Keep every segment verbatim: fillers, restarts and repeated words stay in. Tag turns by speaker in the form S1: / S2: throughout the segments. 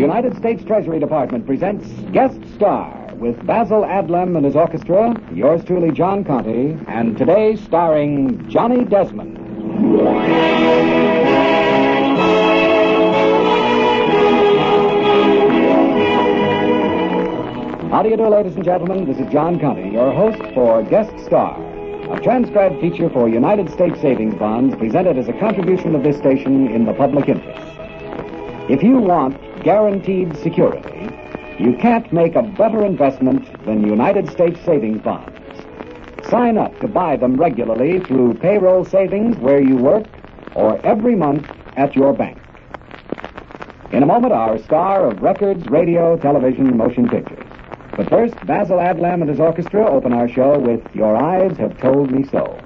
S1: United States Treasury Department presents Guest Star with Basil Adlam and his orchestra, yours truly, John Conte, and today starring Johnny Desmond. How do you do, ladies and gentlemen? This is John Conte, your host for Guest Star, a transcribed feature for United States Savings Bonds presented as a contribution of this station in the public interest. If you want guaranteed security, you can't make a better investment than United States Savings Bonds. Sign up to buy them regularly through payroll savings where you work or every month at your bank. In a moment, our star of records, radio, television, motion pictures. But first, Basil Adlam and his orchestra open our show with Your Eyes Have Told Me So.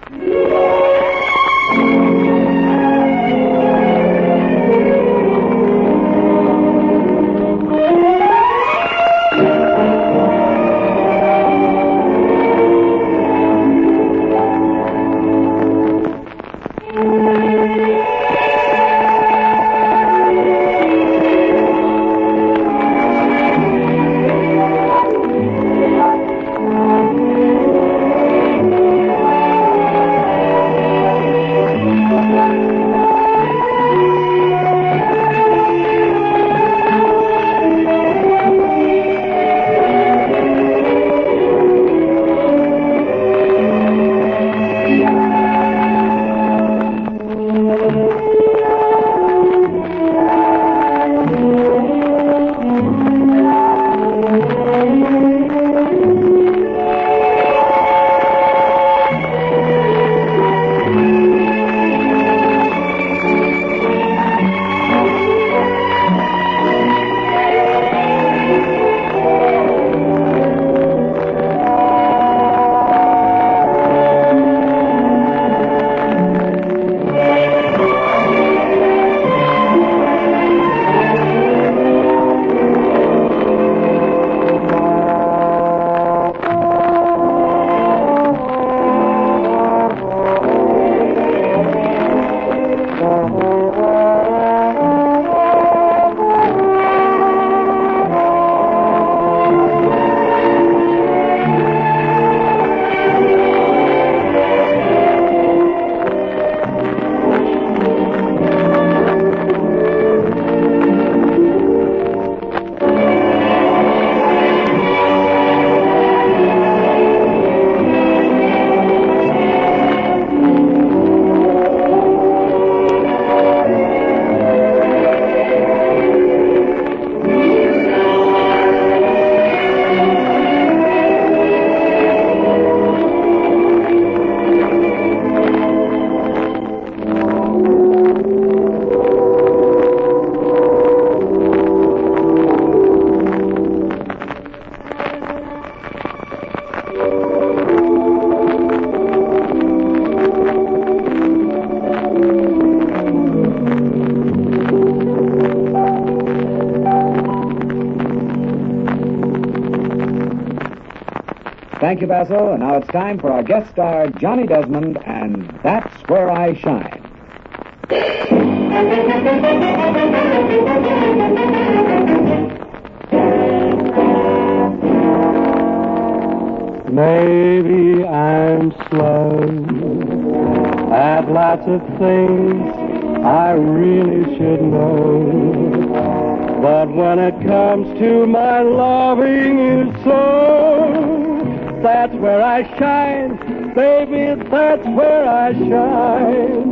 S1: Thank you, Basil. And now it's time for our guest star, Johnny Desmond, and That's Where I Shine.
S2: Maybe I'm slow at lots of things I really should know. But when it comes to my loving you so, that's where I shine, baby, that's where I shine.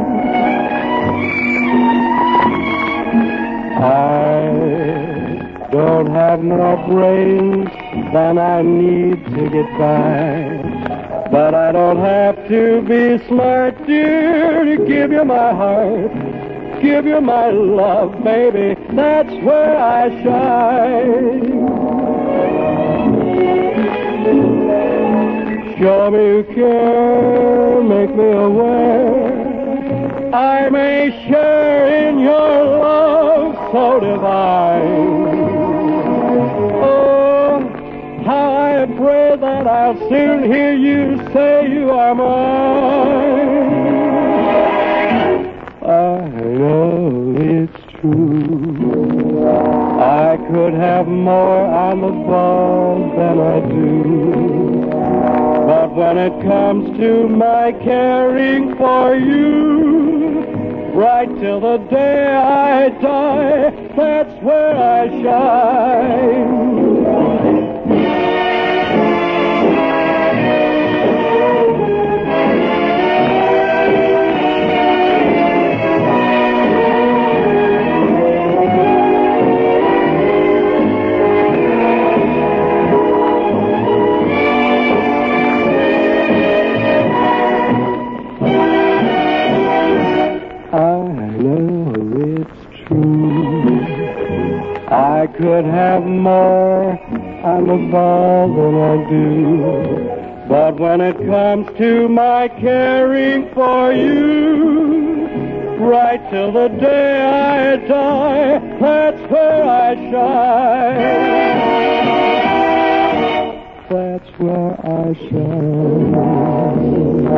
S2: I don't have more brains than I need to get by, but I don't have to be smart, dear, to give you my heart, give you my love, baby, that's where I shine. Show me you care, make me aware, I may share in your love so divine. Oh, how I pray that I'll soon hear you say you are mine. I know it's true. more on the ball than I do. But when it comes to my caring for you, right till the day I die, that's where I shine. I could have more on the ball than I do, but when it comes to my caring for you, right till the day I die, that's where I shine. That's where I shine.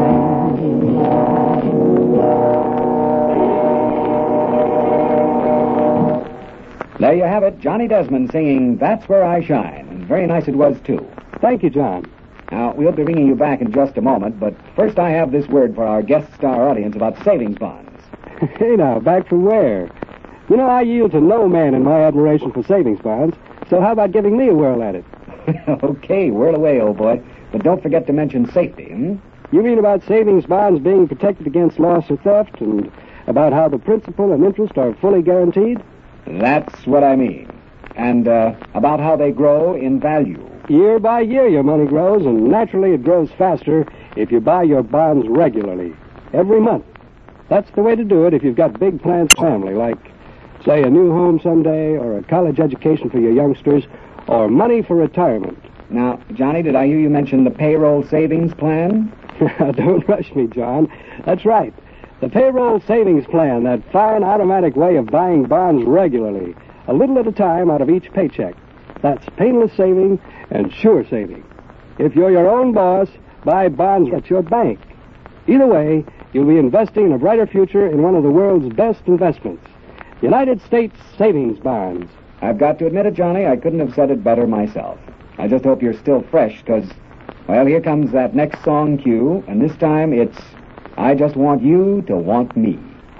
S1: There you have it, Johnny Desmond singing That's Where I Shine. And very nice it was, too.
S2: Thank you, John.
S1: Now, we'll be bringing you back in just a moment, but first I have this word for our guest star audience about savings bonds.
S2: Hey, now, back from where? You know, I yield to no man in my admiration for savings bonds, so how about giving me a whirl at it?
S1: Okay, whirl away, old boy. But don't forget to mention safety, hmm?
S2: You mean about savings bonds being protected against loss or theft, and about how the principal and interest are fully guaranteed?
S1: That's what I mean. And uh, about how they grow in value.
S2: Year by year your money grows, and naturally it grows faster if you buy your bonds regularly, every month. That's the way to do it if you've got big plans for family, like, say, a new home someday, or a college education for your youngsters, or money for retirement.
S1: Now, Johnny, did I hear you mention the payroll savings plan?
S2: Don't rush me, John. That's right. The payroll savings plan, that fine automatic way of buying bonds regularly, a little at a time out of each paycheck. That's painless saving and sure saving. If you're your own boss, buy bonds at your bank. Either way, you'll be investing in a brighter future in one of the world's best investments, United States savings bonds.
S1: I've got to admit it, Johnny, I couldn't have said it better myself. I just hope you're still fresh, because, well, here comes that next song cue, and this time it's I Just Want You to Want Me.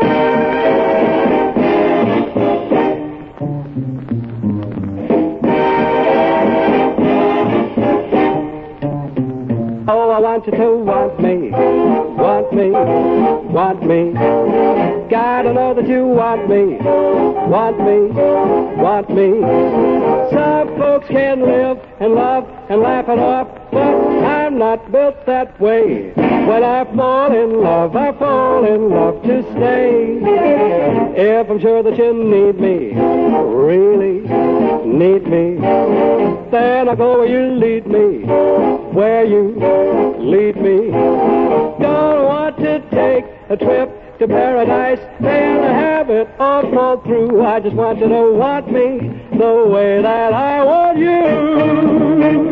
S2: Oh, I want you to want me, want me, want me. Gotta know that you want me, want me, want me. Some folks can live and love and laugh it off, but I'm not built that way. When I fall in love, I fall in love to stay. If I'm sure that you need me, really need me, then I'll go where you lead me, where you lead me. Don't want to take a trip to paradise and have it all fall through. I just want you to want me the way that I want you.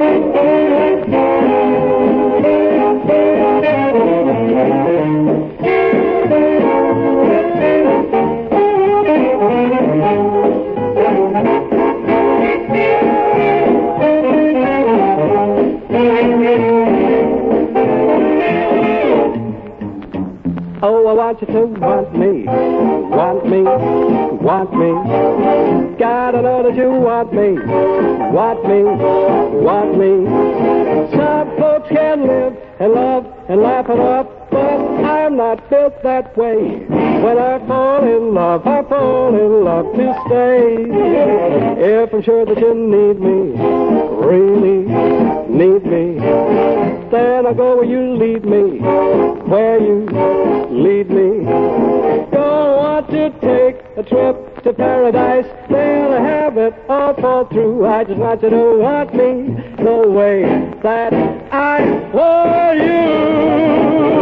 S2: Oh, I want you to want me, want me, want me. Gotta know that you want me, want me, want me. Some folks can live and love and laugh it off, but I'm not built that way. When I fall in love, I fall in love to stay. If I'm sure that you need me, really need me, then I'll go where you lead me, where you lead me. Don't want to take a trip to paradise, then I have it all fall through. I just want you to want me the way that I want you.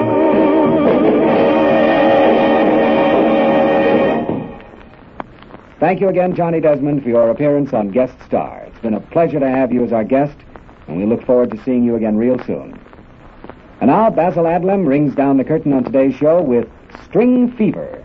S1: Thank you again, Johnny Desmond, for your appearance on Guest Star. It's been a pleasure to have you as our guest, and we look forward to seeing you again real soon. And now, Basil Adlam rings down the curtain on today's show with String Fever.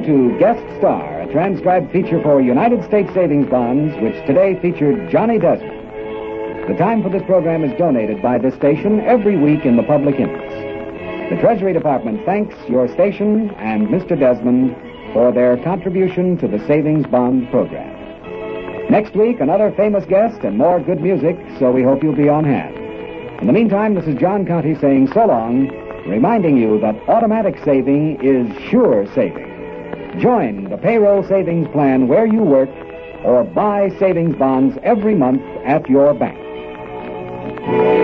S1: to Guest Star, a transcribed feature for United States Savings Bonds, which today featured Johnny Desmond. The time for this program is donated by this station every week in the public interest. The Treasury Department thanks your station and Mister Desmond for their contribution to the Savings Bond program. Next week, another famous guest and more good music, so we hope you'll be on hand. In the meantime, this is John Conte saying so long, reminding you that automatic saving is sure saving. Join the payroll savings plan where you work or buy savings bonds every month at your bank.